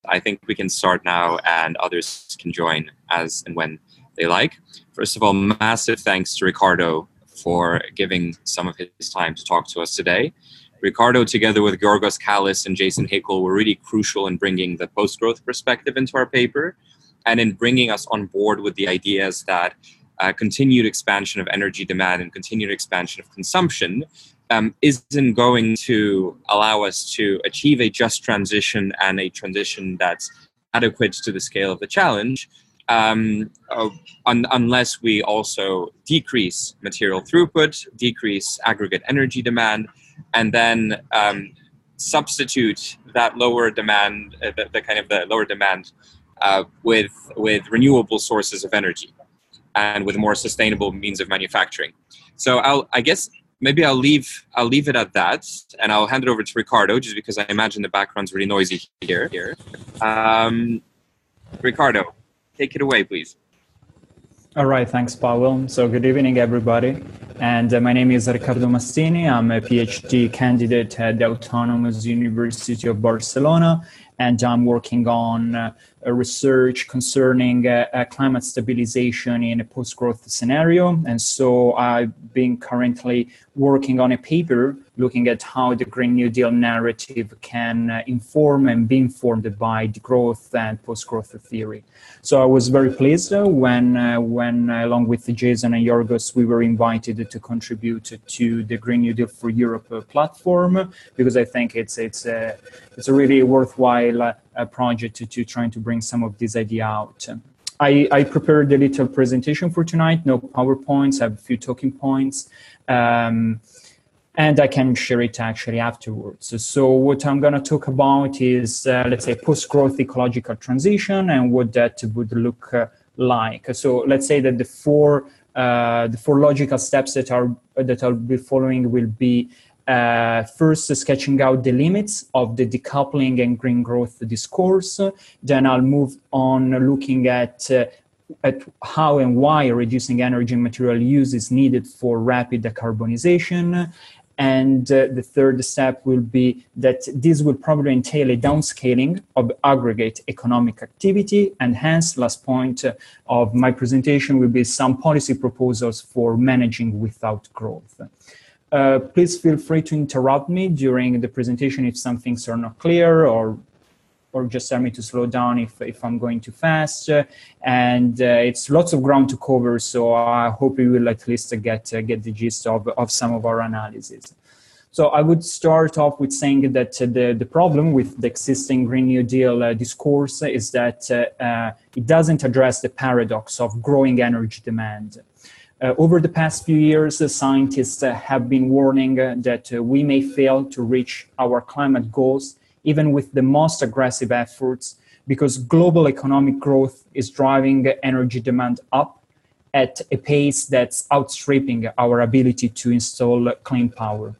I think we can start now and others can join as and when they like. First of all, massive thanks to Ricardo for giving some of his time to talk to us today. Ricardo, together with Georgos Kallis and Jason Hickel, were really crucial in bringing the post-growth perspective into our paper and in bringing us on board with the ideas that continued expansion of energy demand and continued expansion of consumption isn't going to allow us to achieve a just transition and a transition that's adequate to the scale of the challenge unless we also decrease material throughput, decrease aggregate energy demand, and then substitute that lower demand, the lower demand with renewable sources of energy and with more sustainable means of manufacturing. So I guess maybe I'll leave it at that, and I'll hand it over to Ricardo, just because I imagine the background's really noisy here. Ricardo, take it away, please. All right, thanks, Pavel. So good evening, everybody. And my name is Ricardo Mastini. I'm a PhD candidate at the Autonomous University of Barcelona, and I'm working on research concerning climate stabilization in a post-growth scenario. And so I've been currently working on a paper looking at how the Green New Deal narrative can inform and be informed by the growth and post-growth theory. So I was very pleased when along with Jason and Yorgos, we were invited to contribute to the Green New Deal for Europe platform, because I think it's a really worthwhile project to trying to bring some of this idea out. I prepared a little presentation for tonight, no PowerPoints, I have a few talking points, and I can share it actually afterwards. So what I'm going to talk about is, let's say, post-growth ecological transition and what that would look like. So let's say that the four logical steps that I'll be following will be first sketching out the limits of the decoupling and green growth discourse. Then I'll move on looking at how and why reducing energy and material use is needed for rapid decarbonization. And the third step will be that this will probably entail a downscaling of aggregate economic activity. And hence, last point of my presentation will be some policy proposals for managing without growth. Please feel free to interrupt me during the presentation if some things are not clear, or just tell me to slow down if I'm going too fast. And it's lots of ground to cover, so I hope you will at least get the gist of some of our analysis. So I would start off with saying that the problem with the existing Green New Deal discourse is that it doesn't address the paradox of growing energy demand. Over the past few years, scientists have been warning that we may fail to reach our climate goals even with the most aggressive efforts, because global economic growth is driving energy demand up at a pace that's outstripping our ability to install clean power.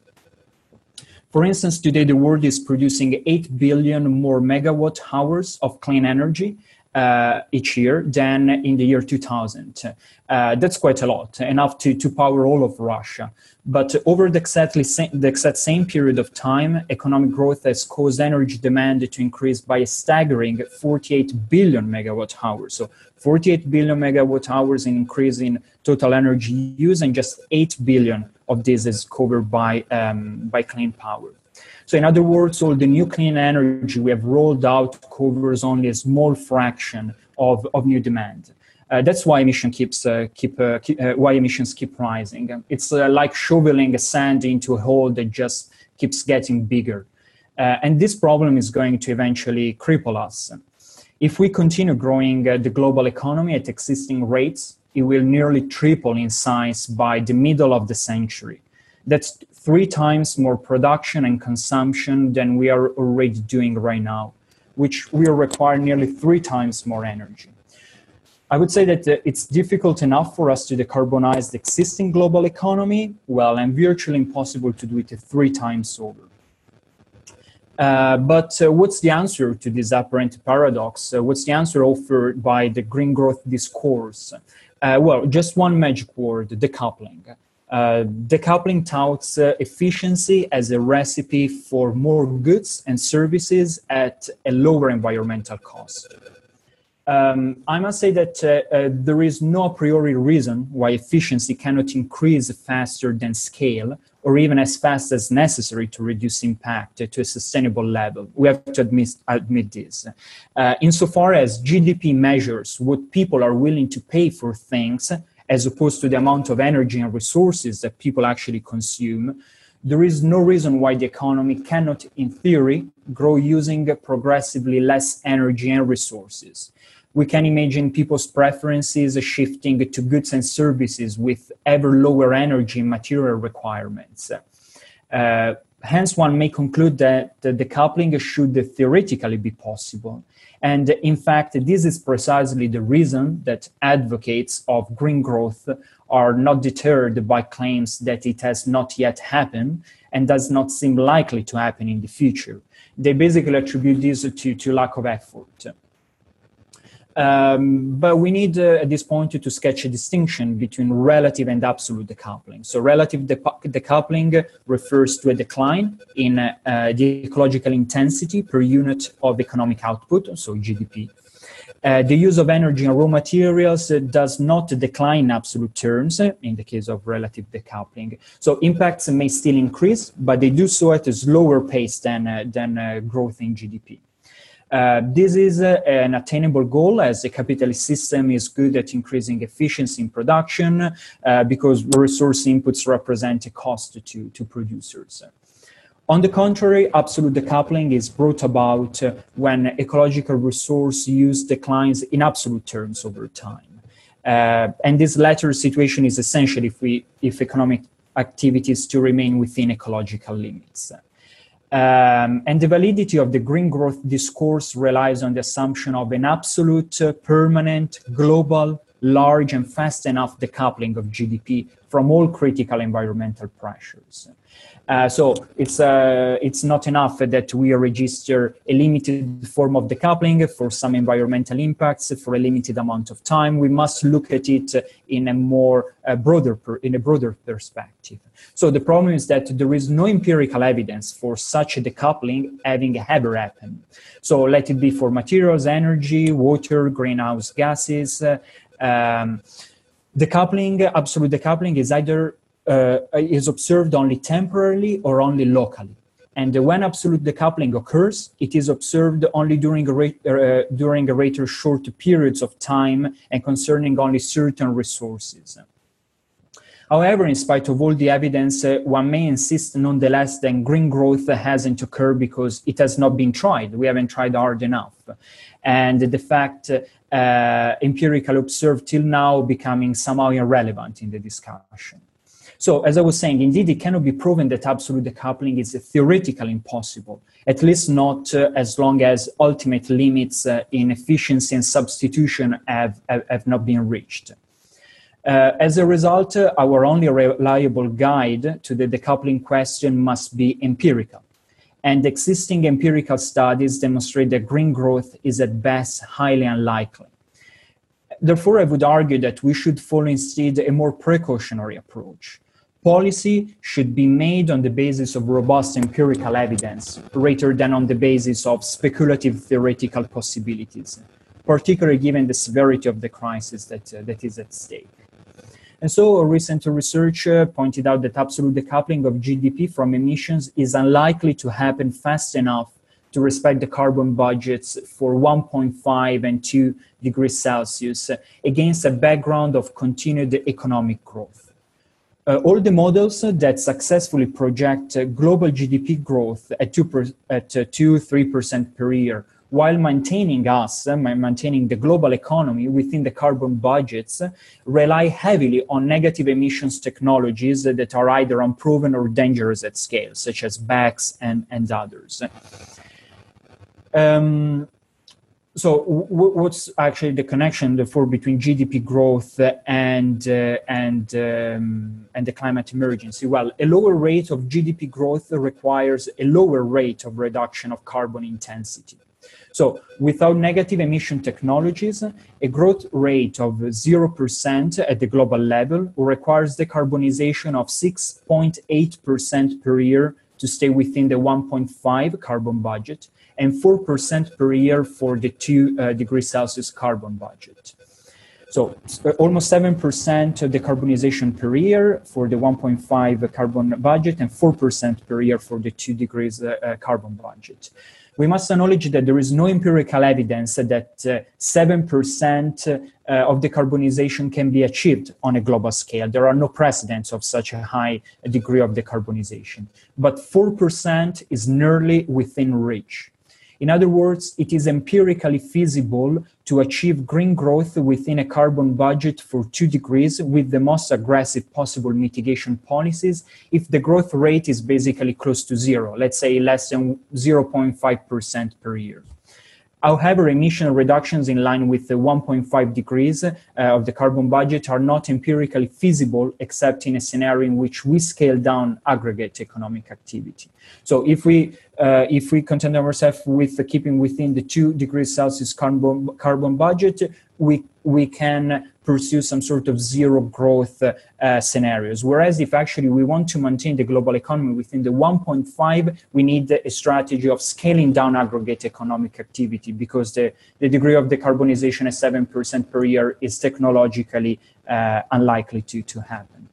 For instance, today the world is producing 8 billion more megawatt hours of clean energy each year than in the year 2000. That's quite a lot, enough to power all of Russia. But over the exact same period of time, economic growth has caused energy demand to increase by a staggering 48 billion megawatt hours. So 48 billion megawatt hours in increase in total energy use, and just 8 billion of this is covered by clean power. So in other words, all the new clean energy we have rolled out covers only a small fraction of new demand. That's why emissions keep rising. It's like shoveling sand into a hole that just keeps getting bigger. And this problem is going to eventually cripple us. If we continue growing the global economy at existing rates, it will nearly triple in size by the middle of the century. That's 3 times more production and consumption than we are already doing right now, which will require nearly 3 times more energy. I would say that it's difficult enough for us to decarbonize the existing global economy, well, and virtually impossible to do it 3 times over. But what's the answer to this apparent paradox? What's the answer offered by the green growth discourse? Well, just one magic word: decoupling. Decoupling touts efficiency as a recipe for more goods and services at a lower environmental cost. I must say that there is no a priori reason why efficiency cannot increase faster than scale, or even as fast as necessary to reduce impact to a sustainable level. We have to admit this. Insofar as GDP measures what people are willing to pay for things, as opposed to the amount of energy and resources that people actually consume, there is no reason why the economy cannot, in theory, grow using progressively less energy and resources. We can imagine people's preferences shifting to goods and services with ever lower energy and material requirements. Hence, one may conclude that the decoupling should theoretically be possible. And in fact, this is precisely the reason that advocates of green growth are not deterred by claims that it has not yet happened and does not seem likely to happen in the future. They basically attribute this to lack of effort. But we need at this point to sketch a distinction between relative and absolute decoupling. So relative decoupling refers to a decline in the ecological intensity per unit of economic output, so GDP. The use of energy and raw materials does not decline in absolute terms in the case of relative decoupling. So impacts may still increase, but they do so at a slower pace than growth in GDP. This is an attainable goal, as the capitalist system is good at increasing efficiency in production because resource inputs represent a cost to producers. On the contrary, absolute decoupling is brought about when ecological resource use declines in absolute terms over time. And this latter situation is essential if economic activities to remain within ecological limits. And the validity of the green growth discourse relies on the assumption of an absolute, permanent, global, large, and fast enough decoupling of GDP from all critical environmental pressures. So it's not enough that we register a limited form of decoupling for some environmental impacts for a limited amount of time. We must look at it in a more broader perspective. So the problem is that there is no empirical evidence for such a decoupling having ever happened. So let it be for materials, energy, water, greenhouse gases. Absolute decoupling is either is observed only temporarily or only locally. And when absolute decoupling occurs, it is observed only during a rather short periods of time and concerning only certain resources. However, in spite of all the evidence, one may insist nonetheless that green growth hasn't occurred because it has not been tried. We haven't tried hard enough. And the fact empirically observed till now becoming somehow irrelevant in the discussion. So, as I was saying, indeed, it cannot be proven that absolute decoupling is theoretically impossible, at least not as long as ultimate limits in efficiency and substitution have not been reached. As a result, our only reliable guide to the decoupling question must be empirical. And existing empirical studies demonstrate that green growth is at best highly unlikely. Therefore, I would argue that we should follow instead a more precautionary approach. Policy should be made on the basis of robust empirical evidence rather than on the basis of speculative theoretical possibilities, particularly given the severity of the crisis that is at stake. And so recent research pointed out that absolute decoupling of GDP from emissions is unlikely to happen fast enough to respect the carbon budgets for 1.5 and 2 degrees Celsius against a background of continued economic growth. All the models that successfully project global GDP growth at 2-3% per year while maintaining the global economy within the carbon budgets, rely heavily on negative emissions technologies that are either unproven or dangerous at scale, such as BECCS and others. So what's actually the connection, therefore, between GDP growth and the climate emergency? Well, a lower rate of GDP growth requires a lower rate of reduction of carbon intensity. So without negative emission technologies, a growth rate of 0% at the global level requires decarbonization of 6.8% per year to stay within the 1.5 carbon budget and 4% per year for the 2 degrees Celsius carbon budget. So almost 7% decarbonization per year for the 1.5 carbon budget and 4% per year for the 2 degrees carbon budget. We must acknowledge that there is no empirical evidence that 7% of decarbonization can be achieved on a global scale. There are no precedents of such a high degree of decarbonization. But 4% is nearly within reach. In other words, it is empirically feasible to achieve green growth within a carbon budget for 2 degrees with the most aggressive possible mitigation policies if the growth rate is basically close to zero, let's say less than 0.5% per year. However, emission reductions in line with the 1.5 degrees of the carbon budget are not empirically feasible except in a scenario in which we scale down aggregate economic activity. So if we content ourselves with keeping within the 2 degrees Celsius carbon budget, we can pursue some sort of zero growth scenarios. Whereas if actually we want to maintain the global economy within the 1.5, we need a strategy of scaling down aggregate economic activity because the degree of decarbonization at 7% per year is technologically unlikely to happen.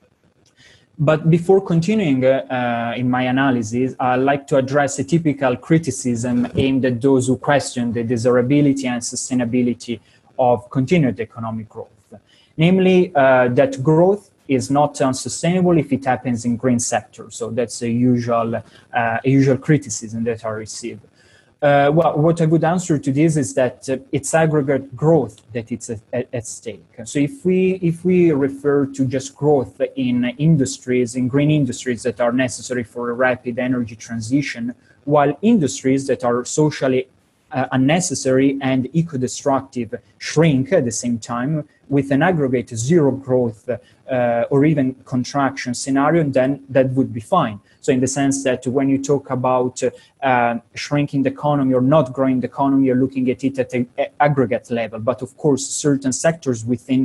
But before continuing in my analysis, I'd like to address a typical criticism aimed at those who question the desirability and sustainability of continued economic growth. Namely, that growth is not unsustainable if it happens in green sectors. So that's a usual criticism that I receive. Well, what I would answer to this is that it's aggregate growth that it's at stake. So if we refer to just growth in industries, in green industries that are necessary for a rapid energy transition, while industries that are socially unnecessary and eco-destructive shrink at the same time with an aggregate zero growth or even contraction scenario, then that would be fine. So in the sense that when you talk about shrinking the economy or not growing the economy, you're looking at it at an aggregate level. But of course, certain sectors within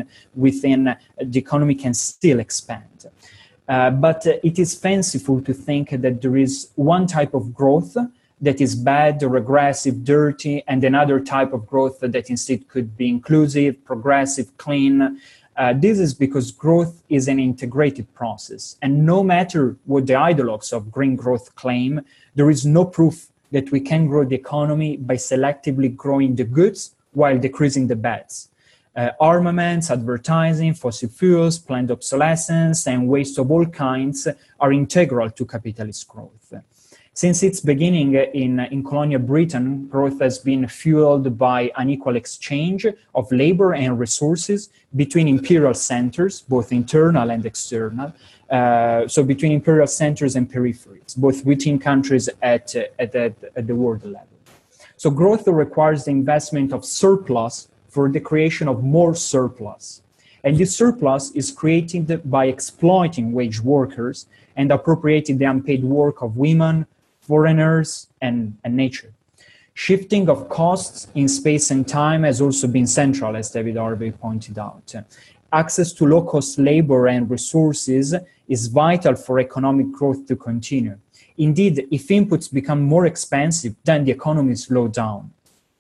the economy can still expand. But it is fanciful to think that there is one type of growth that is bad, regressive, dirty, and another type of growth that instead could be inclusive, progressive, clean. This is because growth is an integrated process. And no matter what the ideologues of green growth claim, there is no proof that we can grow the economy by selectively growing the goods while decreasing the bads. Armaments, advertising, fossil fuels, planned obsolescence, and waste of all kinds are integral to capitalist growth. Since its beginning in colonial Britain, growth has been fueled by unequal exchange of labor and resources between imperial centers, both internal and external, so between imperial centers and peripheries, both within countries at the world level. So growth requires the investment of surplus for the creation of more surplus. And this surplus is created by exploiting wage workers and appropriating the unpaid work of women, foreigners, and nature. Shifting of costs in space and time has also been central, as David Harvey pointed out. Access to low-cost labor and resources is vital for economic growth to continue. Indeed, if inputs become more expensive, then the economy slows down.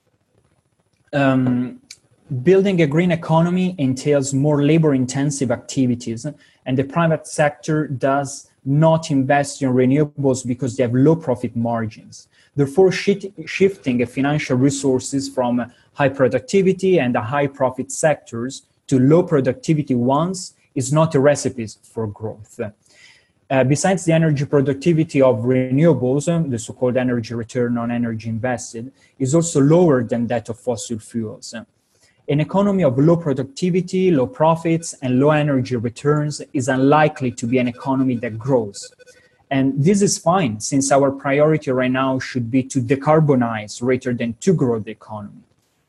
Building a green economy entails more labor-intensive activities, and the private sector does not invest in renewables because they have low profit margins. Therefore, shifting financial resources from high productivity and high profit sectors to low productivity ones is not a recipe for growth. Besides the energy productivity of renewables, the so-called energy return on energy invested is also lower than that of fossil fuels. An economy of low productivity, low profits, and low energy returns is unlikely to be an economy that grows. And this is fine, since our priority right now should be to decarbonize rather than to grow the economy.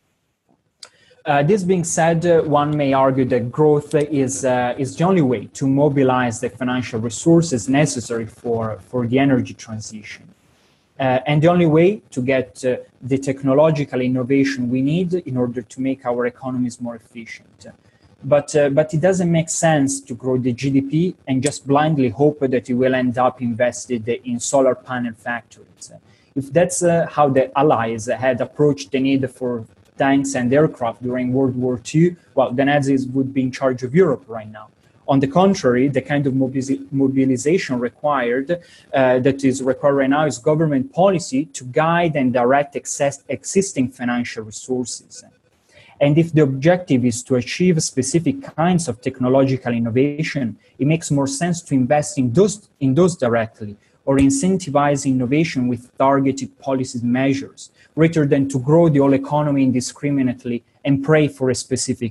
This being said, one may argue that growth is the only way to mobilize the financial resources necessary for the energy transition. And the only way to get the technological innovation we need in order to make our economies more efficient. But it doesn't make sense to grow the GDP and just blindly hope that it will end up invested in solar panel factories. If that's how the Allies had approached the need for tanks and aircraft during World War II, well, the Nazis would be in charge of Europe right now. On the contrary, the kind of mobilization required that is required right now is government policy to guide and direct existing financial resources. And if the objective is to achieve specific kinds of technological innovation, it makes more sense to invest in those directly, or incentivize innovation with targeted policy measures, rather than to grow the whole economy indiscriminately and pray for a specific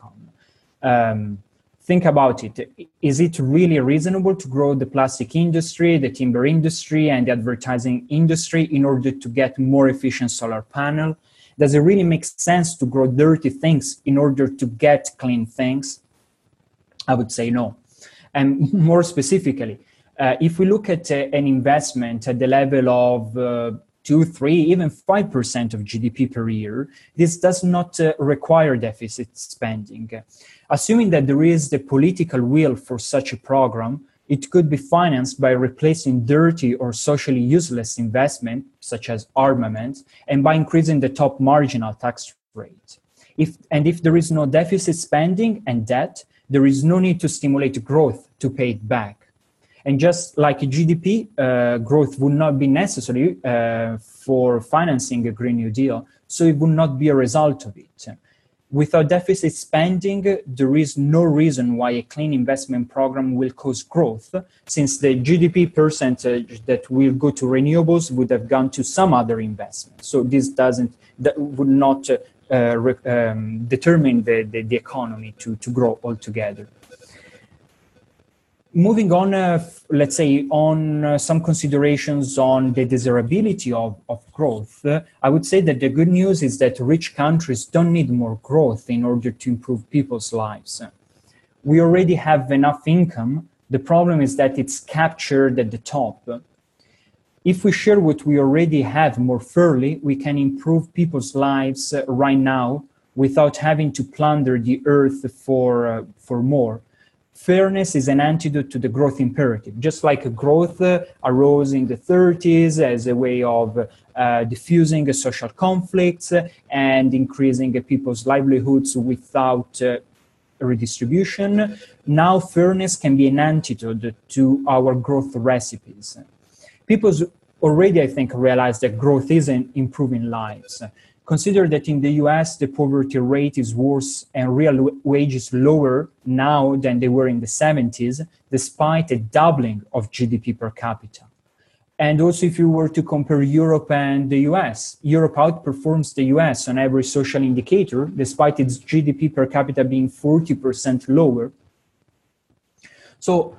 outcome. Think about it. Is it really reasonable to grow the plastic industry, the timber industry, and the advertising industry in order to get more efficient solar panel? Does it really make sense to grow dirty things in order to get clean things? I would say no. And more specifically, if we look at an investment at the level of 2, 3, even 5% of GDP per year, this does not require deficit spending. Assuming that there is the political will for such a program, it could be financed by replacing dirty or socially useless investment, such as armament, and by increasing the top marginal tax rate. If there is no deficit spending and debt, there is no need to stimulate growth to pay it back. And just like GDP, growth would not be necessary for financing a Green New Deal, so it would not be a result of it. Without deficit spending, there is no reason why a clean investment program will cause growth, since the GDP percentage that will go to renewables would have gone to some other investment. So this would not determine the economy to grow altogether. Moving on, let's say, on some considerations on the desirability of growth, I would say that the good news is that rich countries don't need more growth in order to improve people's lives. We already have enough income. The problem is that it's captured at the top. If we share what we already have more fairly, we can improve people's lives right now without having to plunder the earth for more. Fairness is an antidote to the growth imperative. Just like growth arose in the 30s as a way of diffusing social conflicts and increasing people's livelihoods without redistribution, now fairness can be an antidote to our growth recipes. People already, I think, realize that growth isn't improving lives. Consider that in the US, the poverty rate is worse and real wages lower now than they were in the 70s, despite a doubling of GDP per capita. And also, if you were to compare Europe and the US, Europe outperforms the US on every social indicator, despite its GDP per capita being 40% lower. So,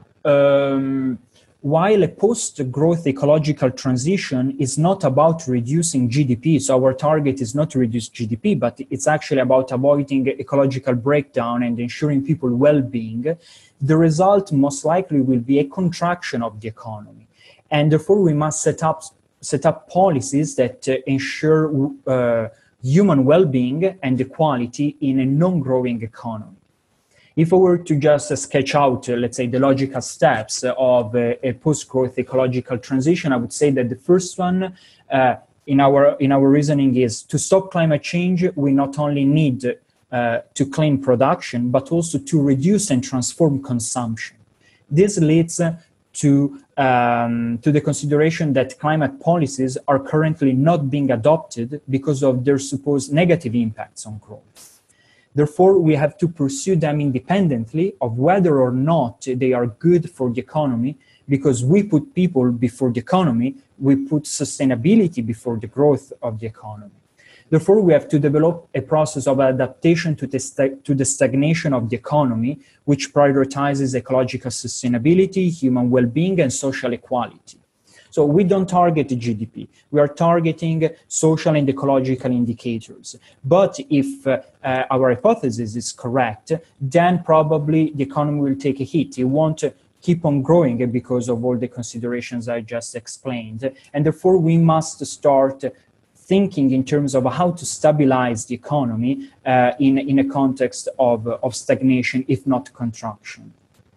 while a post-growth ecological transition is not about reducing GDP, so our target is not to reduce GDP, but it's actually about avoiding ecological breakdown and ensuring people well-being, the result most likely will be a contraction of the economy. And therefore, we must set up policies that ensure human well-being and equality in a non-growing economy. If I were to just sketch out, let's say, the logical steps of a post-growth ecological transition, I would say that the first one in our reasoning is to stop climate change. We not only need to clean production, but also to reduce and transform consumption. This leads to the consideration that climate policies are currently not being adopted because of their supposed negative impacts on growth. Therefore, we have to pursue them independently of whether or not they are good for the economy, because we put people before the economy, we put sustainability before the growth of the economy. Therefore, we have to develop a process of adaptation to the stagnation of the economy, which prioritizes ecological sustainability, human well-being, and social equality. So we don't target GDP. We are targeting social and ecological indicators. But if our hypothesis is correct, then probably the economy will take a hit. It won't keep on growing because of all the considerations I just explained. And therefore, we must start thinking in terms of how to stabilize the economy in a context of stagnation, if not contraction.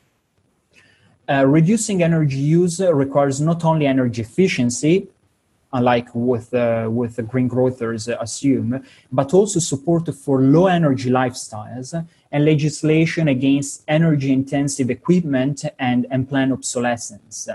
Reducing energy use requires not only energy efficiency, unlike with the green growthers assume, but also support for low energy lifestyles and legislation against energy intensive equipment and unplanned obsolescence.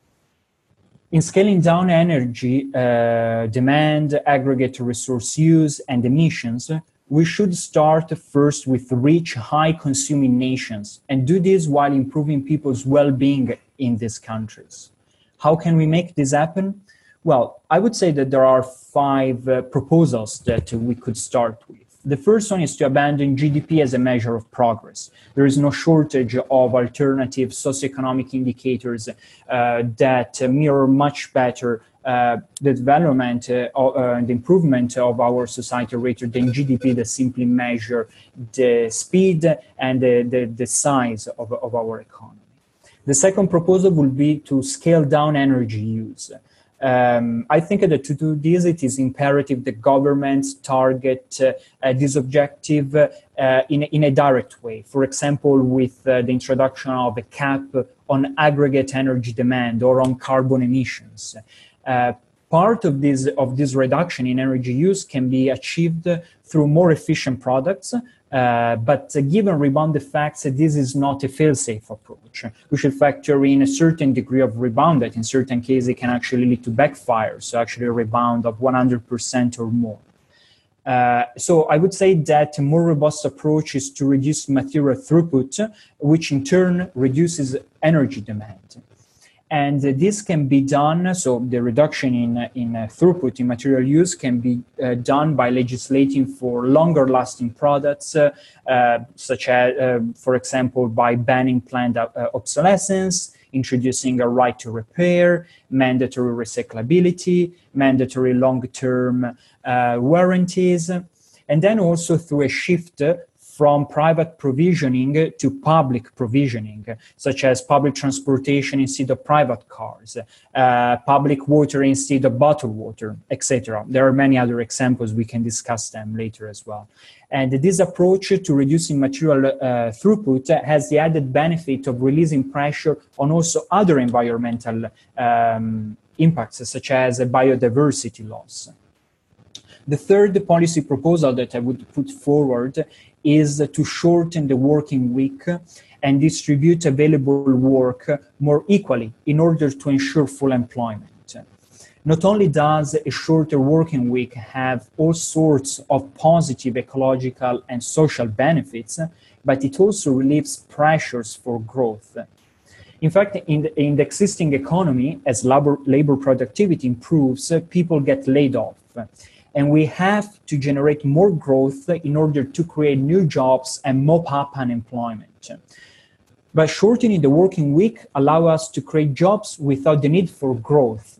In scaling down energy demand, aggregate resource use, and emissions, we should start first with rich, high-consuming nations and do this while improving people's well-being in these countries. How can we make this happen? Well, I would say that there are 5 proposals that we could start with. The first one is to abandon GDP as a measure of progress. There is no shortage of alternative socioeconomic indicators that mirror much better the development and improvement of our society rather than GDP that simply measure the speed and the size of our economy. The second proposal will be to scale down energy use. I think that to do this, it is imperative that governments target this objective in a direct way. For example, with the introduction of a cap on aggregate energy demand or on carbon emissions. Part of this reduction in energy use can be achieved through more efficient products, but given rebound effects, this is not a fail-safe approach. We should factor in a certain degree of rebound that in certain cases can actually lead to backfire, so actually a rebound of 100% or more. So I would say that a more robust approach is to reduce material throughput, which in turn reduces energy demand. And this can be done, so the reduction in throughput in material use can be done by legislating for longer lasting products, such as, for example, by banning planned obsolescence, introducing a right to repair, mandatory recyclability, mandatory long-term warranties, and then also through a shift from private provisioning to public provisioning, such as public transportation instead of private cars, public water instead of bottled water, etc. There are many other examples. We can discuss them later as well. And this approach to reducing material throughput has the added benefit of releasing pressure on also other environmental impacts, such as biodiversity loss. The third policy proposal that I would put forward is to shorten the working week and distribute available work more equally in order to ensure full employment. Not only does a shorter working week have all sorts of positive ecological and social benefits, but it also relieves pressures for growth. In fact, in the existing economy, as labor productivity improves, people get laid off. And we have to generate more growth in order to create new jobs and mop up unemployment. But shortening the working week allows us to create jobs without the need for growth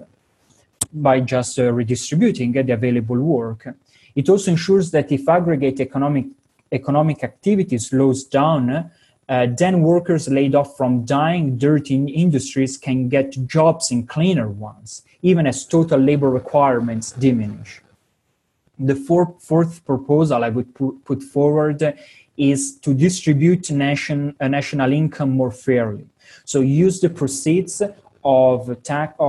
by just redistributing the available work. It also ensures that if aggregate economic activity slows down, then workers laid off from dying, dirty industries can get jobs in cleaner ones, even as total labor requirements diminish. The fourth proposal I would put forward is to distribute national income more fairly. So use the proceeds of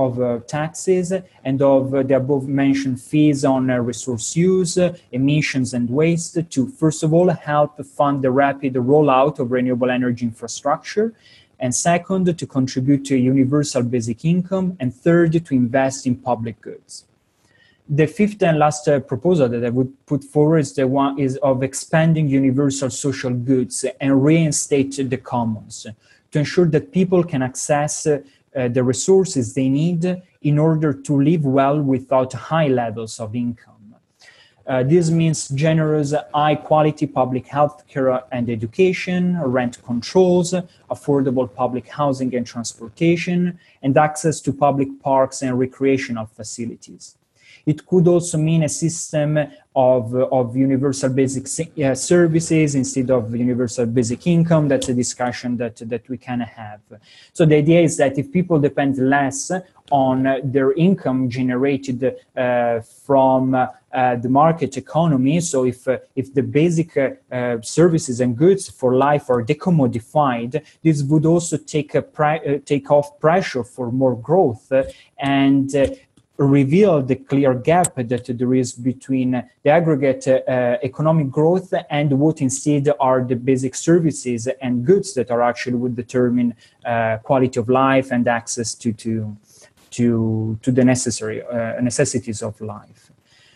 taxes and of the above-mentioned fees on resource use, emissions, and waste to, first of all, help fund the rapid rollout of renewable energy infrastructure, and second, to contribute to a universal basic income, and third, to invest in public goods. The fifth and last proposal that I would put forward is the one of expanding universal social goods and reinstate the commons to ensure that people can access the resources they need in order to live well without high levels of income. This means generous, high-quality public health care and education, rent controls, affordable public housing and transportation, and access to public parks and recreational facilities. It could also mean a system of universal basic services instead of universal basic income. That's a discussion that we can have. So the idea is that if people depend less on their income generated from the market economy, so if the basic services and goods for life are decommodified, this would also take off pressure for more growth and reveal the clear gap that there is between the aggregate economic growth and what instead are the basic services and goods that are actually would determine quality of life and access to the necessities of life.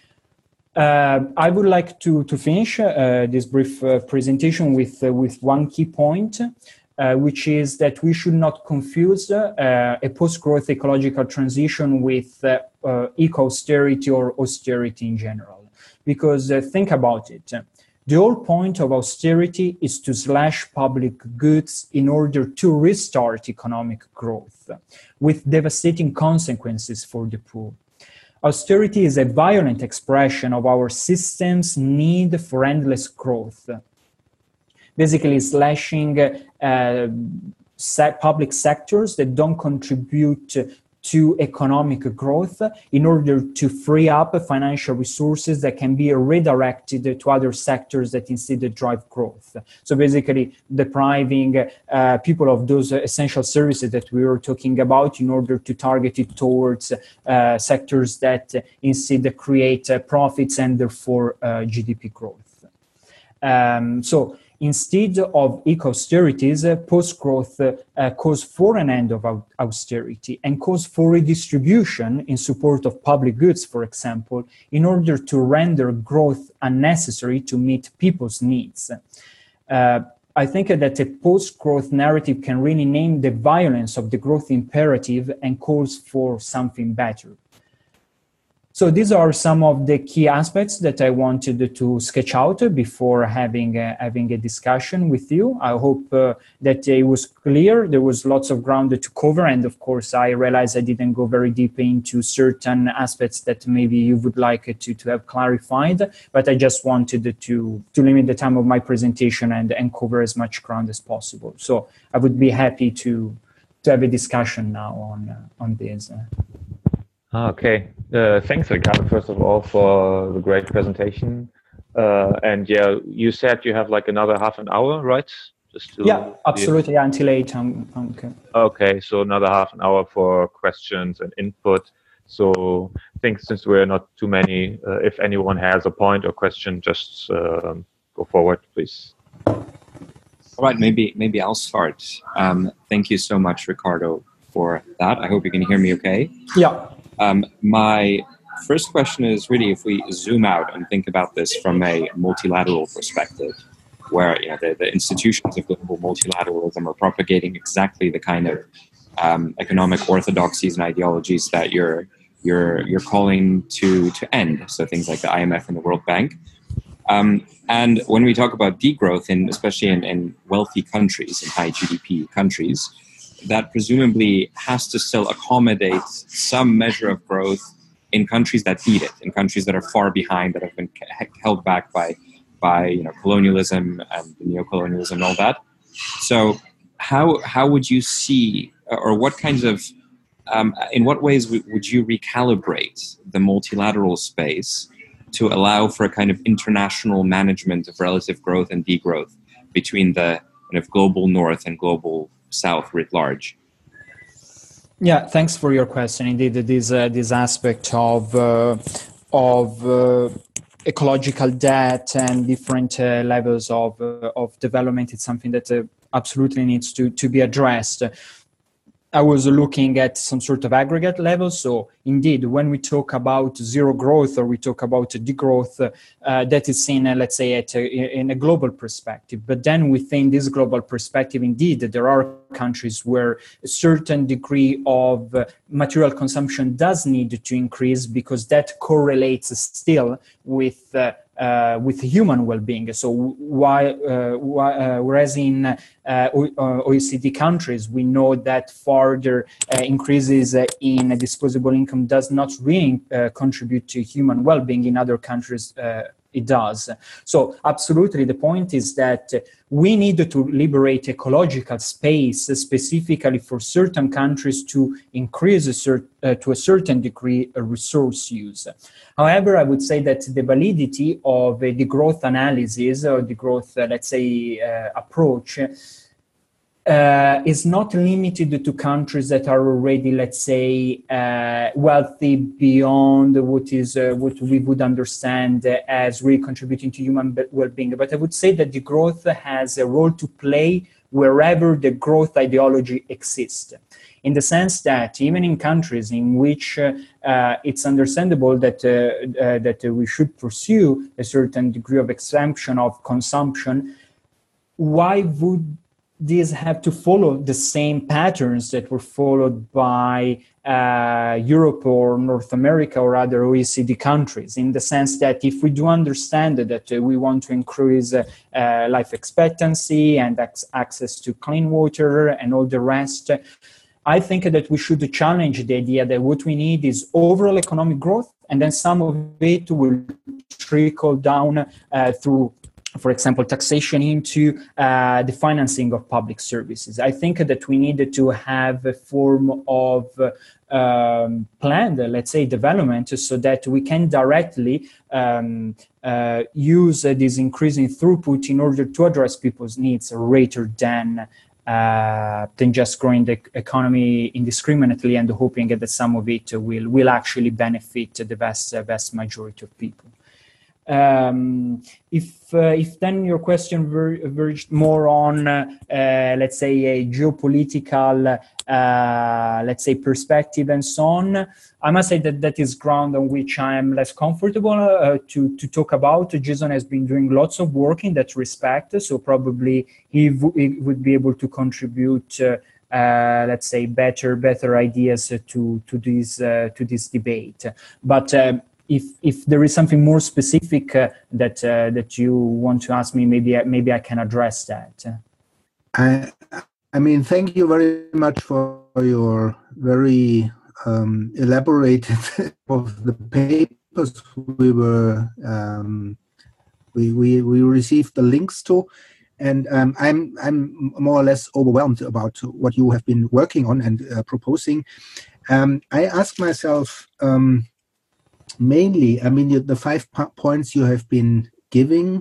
I would like to finish this brief presentation with one key point, which is that we should not confuse a post-growth ecological transition with eco-austerity or austerity in general. Because think about it. The whole point of austerity is to slash public goods in order to restart economic growth, with devastating consequences for the poor. Austerity is a violent expression of our system's need for endless growth, basically slashing public sectors that don't contribute to economic growth in order to free up financial resources that can be redirected to other sectors that instead drive growth. So basically depriving people of those essential services that we were talking about in order to target it towards sectors that instead create profits and therefore GDP growth. So instead of eco-austerities, post-growth calls for an end of austerity and calls for redistribution in support of public goods, for example, in order to render growth unnecessary to meet people's needs. I think that a post-growth narrative can really name the violence of the growth imperative and calls for something better. So these are some of the key aspects that I wanted to sketch out before having a discussion with you. I hope that it was clear. There was lots of ground to cover. And of course, I realized I didn't go very deep into certain aspects that maybe you would like to have clarified. But I just wanted to limit the time of my presentation and cover as much ground as possible. So I would be happy to have a discussion now on this. Okay, thanks, Riccardo, first of all, for the great presentation. And yeah, you said you have like another half an hour, right? Yeah, absolutely, until 8. Okay. Okay, so another half an hour for questions and input. So I think since we're not too many, if anyone has a point or question, just go forward, please. All right, maybe I'll start. Thank you so much, Riccardo, for that. I hope you can hear me okay. Yeah. My first question is really if we zoom out and think about this from a multilateral perspective, where the institutions of global multilateralism are propagating exactly the kind of economic orthodoxies and ideologies that you're calling to end. So things like the IMF and the World Bank. And when we talk about degrowth, especially in wealthy countries, in high GDP countries, that presumably has to still accommodate some measure of growth in countries that need it, in countries that are far behind, that have been held back by colonialism and neocolonialism and all that. So how would you see, or what kinds of, in what ways would you recalibrate the multilateral space to allow for a kind of international management of relative growth and degrowth between the kind of global north and global south writ large? Yeah, thanks for your question. Indeed, this aspect of ecological debt and different levels of development is something that absolutely needs to be addressed. I was looking at some sort of aggregate level. So indeed, when we talk about zero growth or we talk about degrowth, that is seen, let's say, in a global perspective. But then within this global perspective, indeed, there are countries where a certain degree of material consumption does need to increase because that correlates still with with human well-being. So whereas in OECD countries, we know that further increases in disposable income does not really contribute to human well-being. In other countries, it does. So absolutely, the point is that we need to liberate ecological space specifically for certain countries to increase to a certain degree resource use. However, I would say that the validity of the growth analysis or the growth, approach is not limited to countries that are already, wealthy beyond what we would understand as really contributing to human well-being. But I would say that the growth has a role to play wherever the growth ideology exists, in the sense that even in countries in which it's understandable that we should pursue a certain degree of exemption of consumption, why would these have to follow the same patterns that were followed by Europe or North America or other OECD countries, in the sense that if we do understand that we want to increase life expectancy and access to clean water and all the rest, I think that we should challenge the idea that what we need is overall economic growth, and then some of it will trickle down through, for example, taxation into the financing of public services. I think that we need to have a form of planned, development so that we can directly use this increasing throughput in order to address people's needs rather than just growing the economy indiscriminately and hoping that some of it will actually benefit the vast majority of people. If then your question verged more on, a geopolitical, perspective and so on, I must say that is ground on which I am less comfortable to talk about. Jason has been doing lots of work in that respect, so probably he would be able to contribute, better ideas to this debate. But if there is something more specific that you want to ask me, maybe I can address that. I mean, thank you very much for your very elaborated of the papers we received the links to, and I'm more or less overwhelmed about what you have been working on and proposing. I ask myself. Mainly, I mean, the 5 points you have been giving,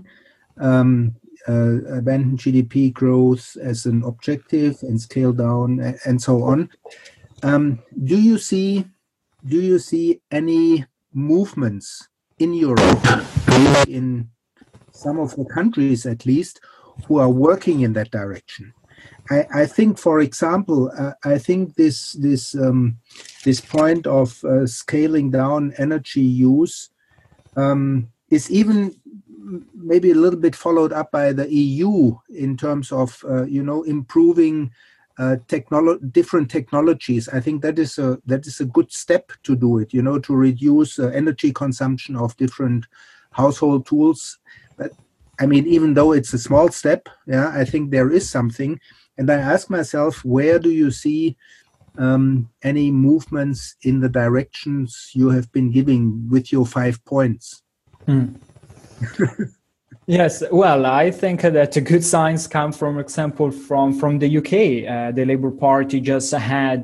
abandon GDP growth as an objective and scale down and so on. Do you see any movements in Europe, in some of the countries at least, who are working in that direction? I think, for example, I think this point of scaling down energy use is even maybe a little bit followed up by the EU in terms of improving different technologies. I think that is a good step to do it. To reduce energy consumption of different household tools. But I mean, even though it's a small step, I think there is something. And I ask myself, where do you see any movements in the directions you have been giving with your 5 points? Yes, well, I think that good signs come, for example, from the UK. The Labour Party just had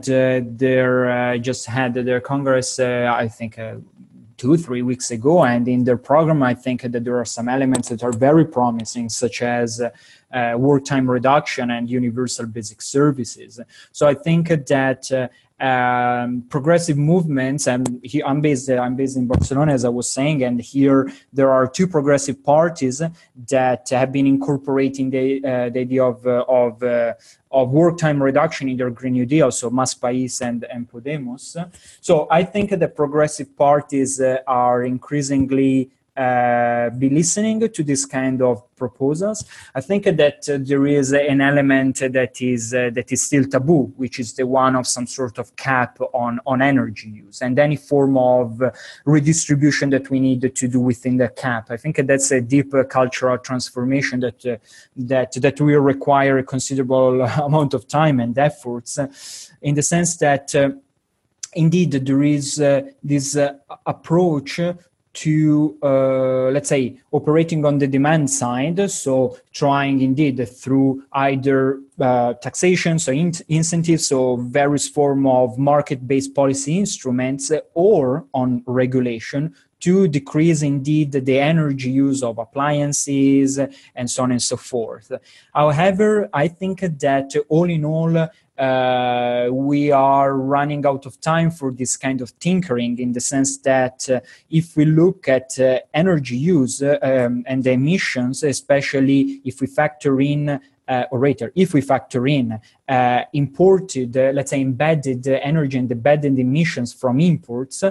their Congress, I think, 2-3 weeks ago, and in their program, I think that there are some elements that are very promising, such as work time reduction and universal basic services. So I think that progressive movements, and here I'm based in Barcelona, as I was saying, and here there are 2 progressive parties that have been incorporating the idea of work time reduction in their Green New Deal, so Mas País and Podemos. So I think the progressive parties are increasingly be listening to this kind of proposals. I think that there is an element that is still taboo, which is the one of some sort of cap on energy use and any form of redistribution that we need to do within the cap. I think that's a deep cultural transformation that will require a considerable amount of time and efforts, in the sense that indeed there is this approach to, let's say, operating on the demand side, so trying indeed through either taxation, so incentives, so various form of market-based policy instruments, or on regulation to decrease indeed the energy use of appliances and so on and so forth. However, I think that all in all, we are running out of time for this kind of tinkering, in the sense that if we look at energy use and the emissions, especially if we factor in if we factor in imported, let's say embedded energy and embedded emissions from imports,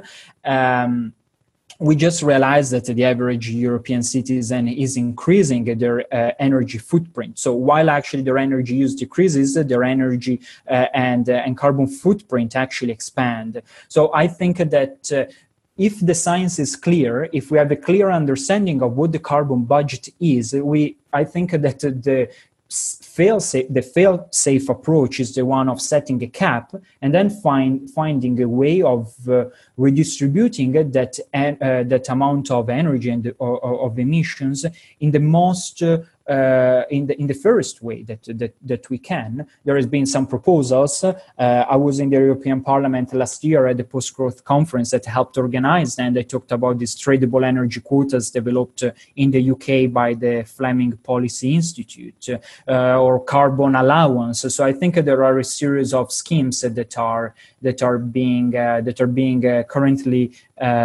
we just realized that the average European citizen is increasing their energy footprint. So while actually their energy use decreases, their energy and carbon footprint actually expand. So I think that if the science is clear, if we have a clear understanding of what the carbon budget is, I think that the fail-safe approach is the one of setting a cap and then finding a way of redistributing that amount of energy and of emissions in the most in the fairest way that we can. There has been some proposals. I was in the European Parliament last year at the Post-Growth Conference that helped organize, and they talked about these tradable energy quotas developed in the UK by the Fleming Policy Institute, or carbon allowance. So I think there are a series of schemes that are being currently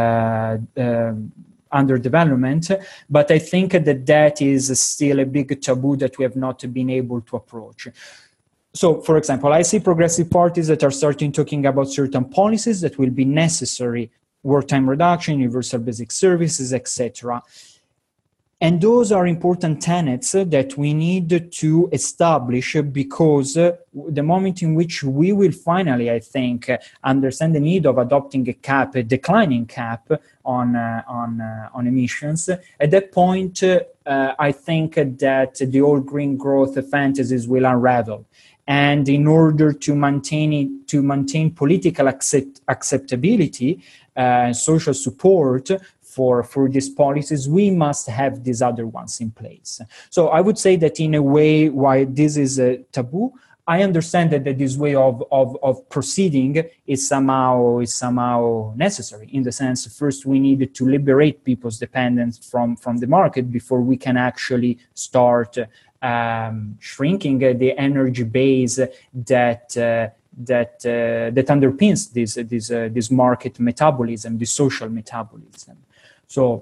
under development, but I think that is still a big taboo that we have not been able to approach. So, for example, I see progressive parties that are starting talking about certain policies that will be necessary: work time reduction, universal basic services, etc. And those are important tenets that we need to establish, because the moment in which we will finally, I think, understand the need of adopting a declining cap on emissions, at that point, I think that the old green growth fantasies will unravel. And in order to maintain political acceptability and social support for these policies, we must have these other ones in place. So I would say that in a way, why this is a taboo, I understand that this way of proceeding is somehow necessary, in the sense, first we need to liberate people's dependence from the market before we can actually start shrinking the energy base that underpins this market metabolism, this social metabolism. So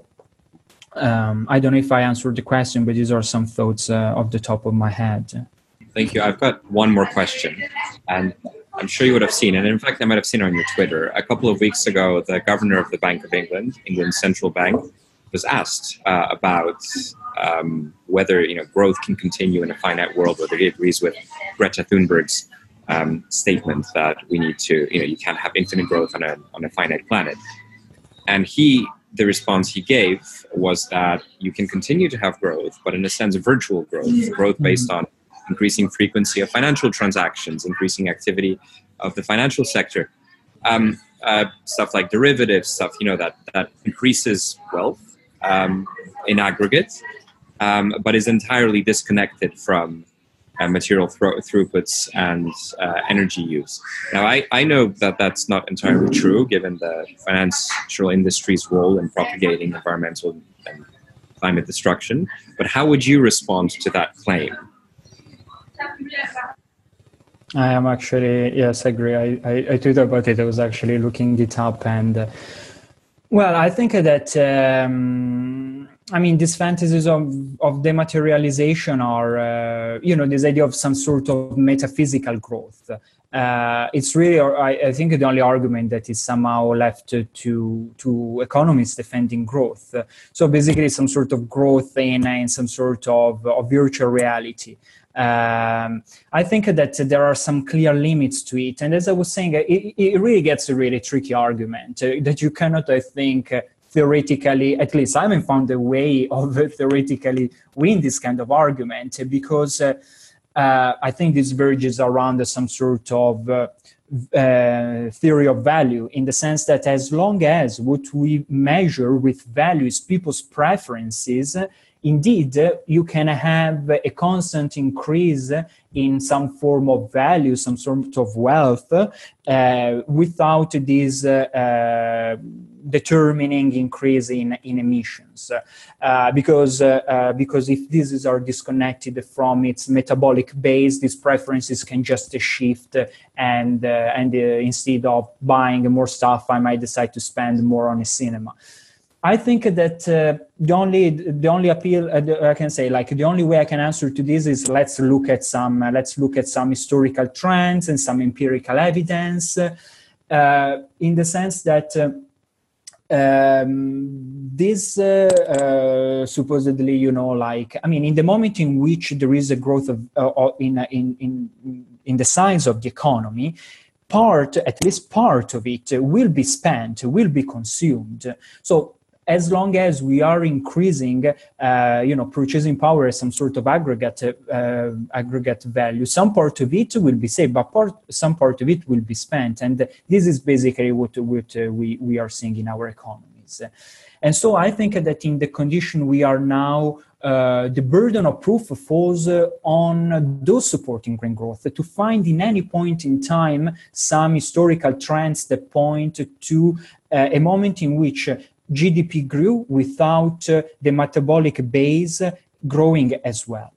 I don't know if I answered the question, but these are some thoughts off the top of my head. Thank you. I've got one more question, and I'm sure you would have seen, and in fact, I might have seen it on your Twitter. A couple of weeks ago, the governor of the Bank of England, England's central bank, was asked about whether growth can continue in a finite world, whether he agrees with Greta Thunberg's statement that we need to, you can't have infinite growth on a finite planet. And the response he gave was that you can continue to have growth, but in a sense, virtual growth based on increasing frequency of financial transactions, increasing activity of the financial sector, stuff like derivatives, stuff that increases wealth in aggregate, but is entirely disconnected from material throughputs and energy use. Now, I know that that's not entirely true, given the financial industry's role in propagating environmental and climate destruction. But how would you respond to that claim? I am actually, yes, I agree. I tweeted about it. I was actually looking it up, and well, I think that I mean, these fantasies of dematerialization are, this idea of some sort of metaphysical growth. It's really, I think, the only argument that is somehow left to economists defending growth. So basically, some sort of growth in some sort of virtual reality. I think that there are some clear limits to it. And as I was saying, it really gets a really tricky argument that you cannot, I think, theoretically, at least I haven't found a way of theoretically win this kind of argument, because I think this verges around some sort of theory of value, in the sense that as long as what we measure with value is people's preferences, indeed, you can have a constant increase in some form of value, some sort of wealth, without this determining increase in emissions. Because if these are disconnected from its metabolic base, these preferences can just shift, and instead of buying more stuff, I might decide to spend more on a cinema. I think that the only appeal I can say, like the only way I can answer to this is let's look at some historical trends and some empirical evidence, in the sense that this supposedly, in the moment in which there is a growth of in the size of the economy, at least part of it will be spent, will be consumed. So as long as we are increasing, purchasing power as some sort of aggregate value, some part of it will be saved, but some part of it will be spent, and this is basically what we are seeing in our economies. And so I think that in the condition we are now, the burden of proof falls on those supporting green growth to find in any point in time some historical trends that point to a moment in which GDP grew without the metabolic base growing as well.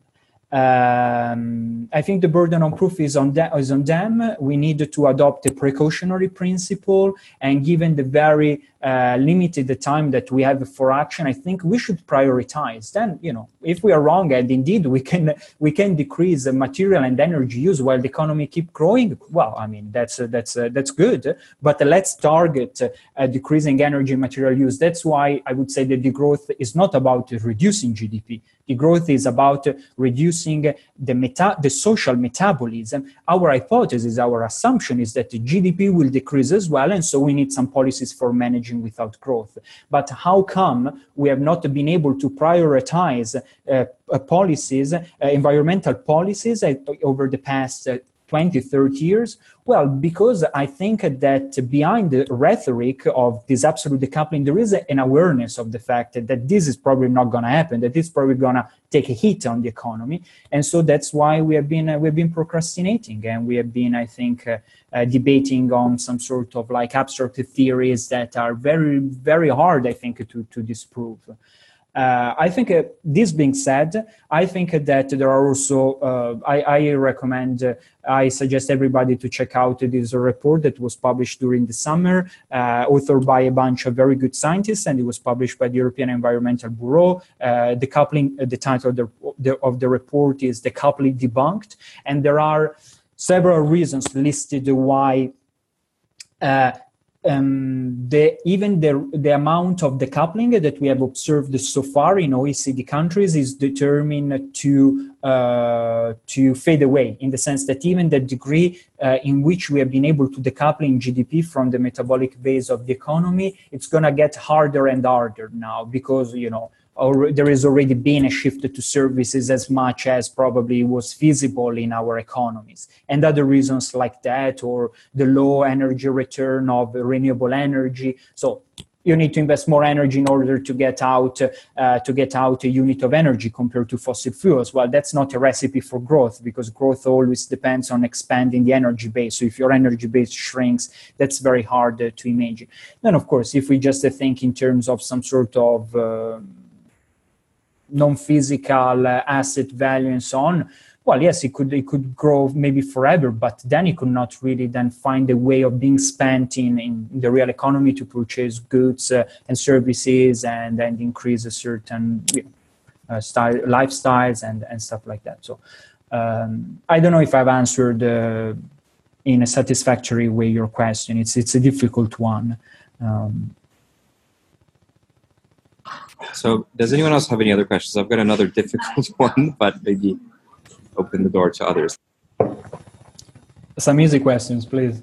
I think the burden of proof is on them. We need to adopt a precautionary principle, and given the very limited time that we have for action, I think we should prioritize. Then, if we are wrong, and indeed we can decrease material and energy use while the economy keep growing, well, I mean, that's good. But let's target decreasing energy and material use. That's why I would say that the growth is not about reducing GDP. The growth is about reducing the social metabolism. Our hypothesis, our assumption is that the GDP will decrease as well, and so we need some policies for managing without growth. But how come we have not been able to prioritize policies, environmental policies over the past 20, 30 years? Well, because I think that behind the rhetoric of this absolute decoupling, there is an awareness of the fact that this is probably not going to happen, that it's probably going to take a hit on the economy. And so that's why we've been procrastinating, and we have been, I think, debating on some sort of like abstract theories that are very, very hard, I think, to disprove. I think this being said, I think that there are also, I suggest everybody to check out this report that was published during the summer, authored by a bunch of very good scientists, and it was published by the European Environmental Bureau. The title of the report is "Decoupling Debunked," and there are several reasons listed why the amount of decoupling that we have observed so far in OECD countries is determined to fade away, in the sense that even the degree in which we have been able to decoupling GDP from the metabolic base of the economy, it's going to get harder and harder now, because there has already been a shift to services as much as probably was feasible in our economies. And other reasons like that, or the low energy return of renewable energy. So you need to invest more energy in order to get out a unit of energy compared to fossil fuels. Well, that's not a recipe for growth, because growth always depends on expanding the energy base. So if your energy base shrinks, that's very hard to imagine. Then, of course, if we just think in terms of some sort of non-physical asset value and so on, well, yes, it could grow maybe forever, but then it could not really then find a way of being spent in the real economy to purchase goods and services and increase a certain lifestyles and stuff like that. So I don't know if I've answered in a satisfactory way your question. It's a difficult one. So does anyone else have any other questions? I've got another difficult one, but maybe open the door to others. Some easy questions, please.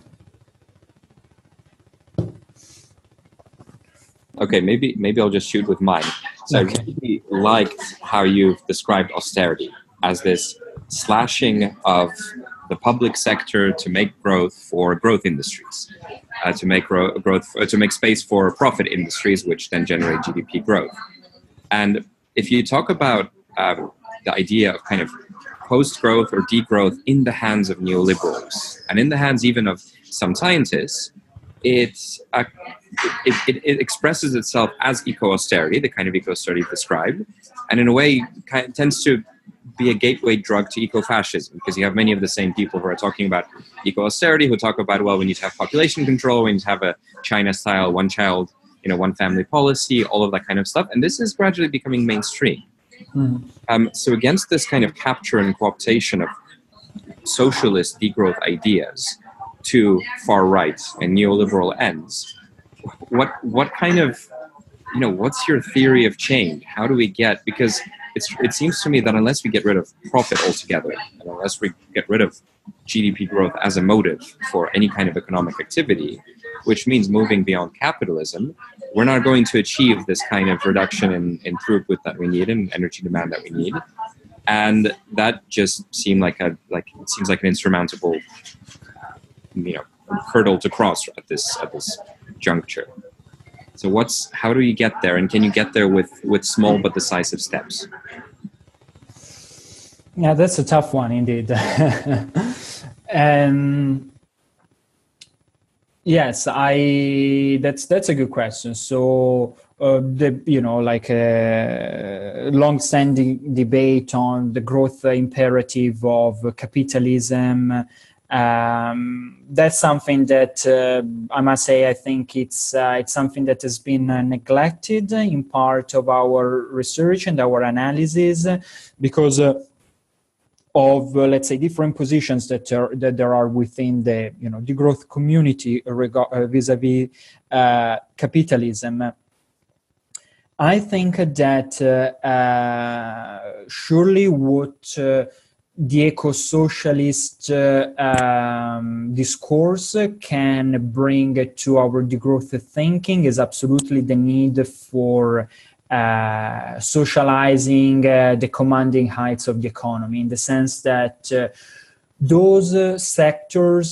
Okay, maybe I'll just shoot with mine. So Okay. I really liked how you've described austerity as this slashing of the public sector to make growth for growth industries, to make space for profit industries, which then generate GDP growth. And if you talk about the idea of kind of post-growth or degrowth in the hands of neoliberals, and in the hands even of some scientists, it expresses itself as eco-austerity, the kind of eco-austerity described, and in a way kind of tends to be a gateway drug to eco-fascism, because you have many of the same people who are talking about eco-austerity who talk about, well, we need to have population control, we need to have a China-style one-child, one family policy, all of that kind of stuff, and this is gradually becoming mainstream. So against this kind of capture and co-optation of socialist degrowth ideas to far right and neoliberal ends, what kind of, what's your theory of change? How do we get, because it seems to me that unless we get rid of profit altogether, and unless we get rid of GDP growth as a motive for any kind of economic activity, which means moving beyond capitalism, we're not going to achieve this kind of reduction in throughput that we need and energy demand that we need. And that just seemed like it seems like an insurmountable hurdle to cross at this juncture. So how do you get there, and can you get there with small but decisive steps? Yeah, that's a tough one indeed. Yes, that's a good question. So long-standing debate on the growth imperative of capitalism. That's something that I must say I think it's something that has been neglected in part of our research and our analysis because of let's say different positions that there are within the the growth community vis-a-vis capitalism. I think that surely what the eco-socialist discourse can bring to our degrowth thinking is absolutely the need for socializing the commanding heights of the economy, in the sense that those sectors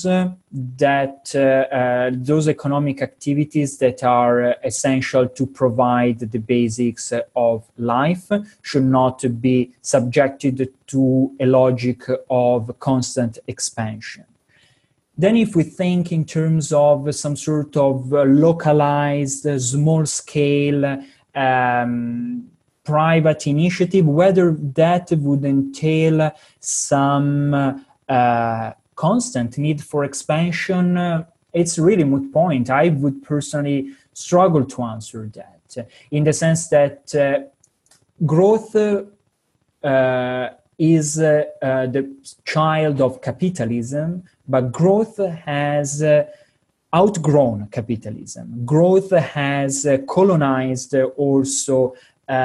that those economic activities that are essential to provide the basics of life should not be subjected to a logic of constant expansion. Then if we think in terms of some sort of localized, small-scale private initiative, whether that would entail some constant need for expansion, it's really moot point. I would personally struggle to answer that, in the sense that growth is the child of capitalism, but growth has outgrown capitalism. Growth has colonized also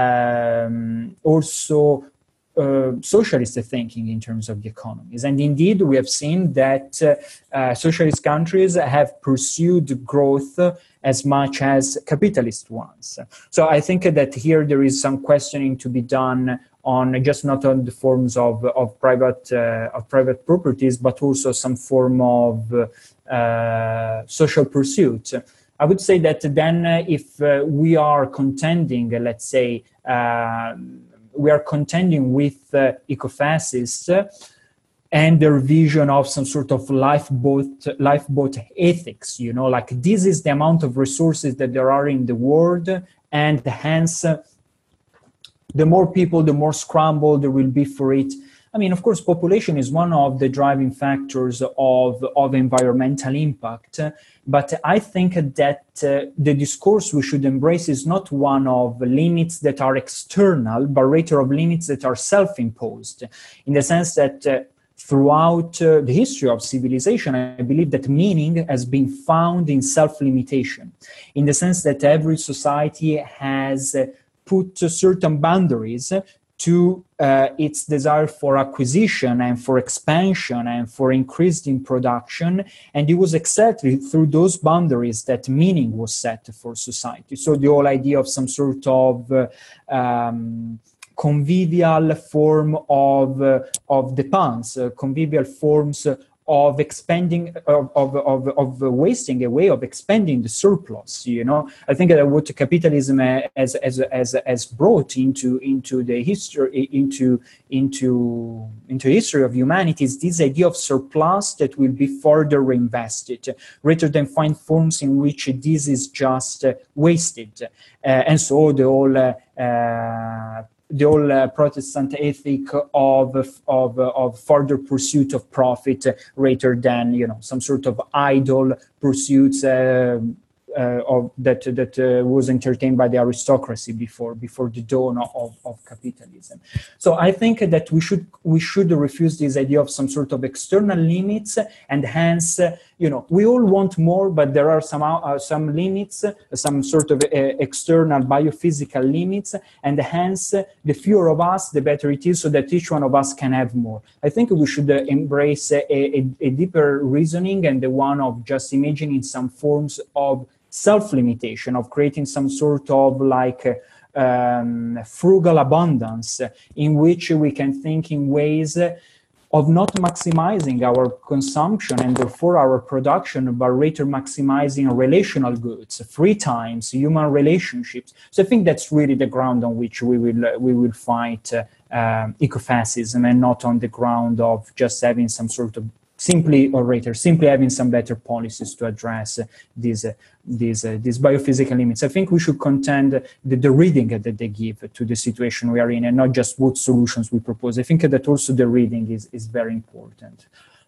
socialist thinking in terms of the economies. And indeed, we have seen that socialist countries have pursued growth as much as capitalist ones. So I think that here there is some questioning to be done on just not on the forms of private properties, but also some form of social pursuit. I would say that then if we are contending, let's say, we are contending with eco-fascists and their vision of some sort of lifeboat ethics, like this is the amount of resources that there are in the world, and hence the more people, the more scramble there will be for it. I mean, of course, population is one of the driving factors of environmental impact, but I think that the discourse we should embrace is not one of limits that are external, but rather of limits that are self-imposed, in the sense that throughout the history of civilization, I believe that meaning has been found in self-limitation, in the sense that every society has put certain boundaries to its desire for acquisition and for expansion and for increased in production. And it was exactly through those boundaries that meaning was set for society. So the whole idea of some sort of convivial form of depense, convivial forms of expanding, of wasting away, of expanding the surplus. You know, I think that what capitalism has brought into the history, into history of humanity is this idea of surplus that will be further reinvested, rather than find forms in which this is just wasted, and so the whole Protestant ethic of further pursuit of profit rather than, you know, some sort of idle pursuits that was entertained by the aristocracy before the dawn of capitalism. So I think that we should refuse this idea of some sort of external limits, and hence, you know, we all want more, but there are some limits, some sort of external biophysical limits, and hence the fewer of us, the better it is, so that each one of us can have more. I think we should embrace a deeper reasoning, and the one of just imagining some forms of self-limitation, of creating some sort of like frugal abundance in which we can think in ways of not maximizing our consumption and therefore our production, but rather maximizing relational goods, free times, human relationships. So I think that's really the ground on which we will fight ecofascism, and not on the ground of just having some sort of simply having some better policies to address these biophysical limits. I think we should contend the reading that they give to the situation we are in, and not just what solutions we propose. I think that also the reading is very important.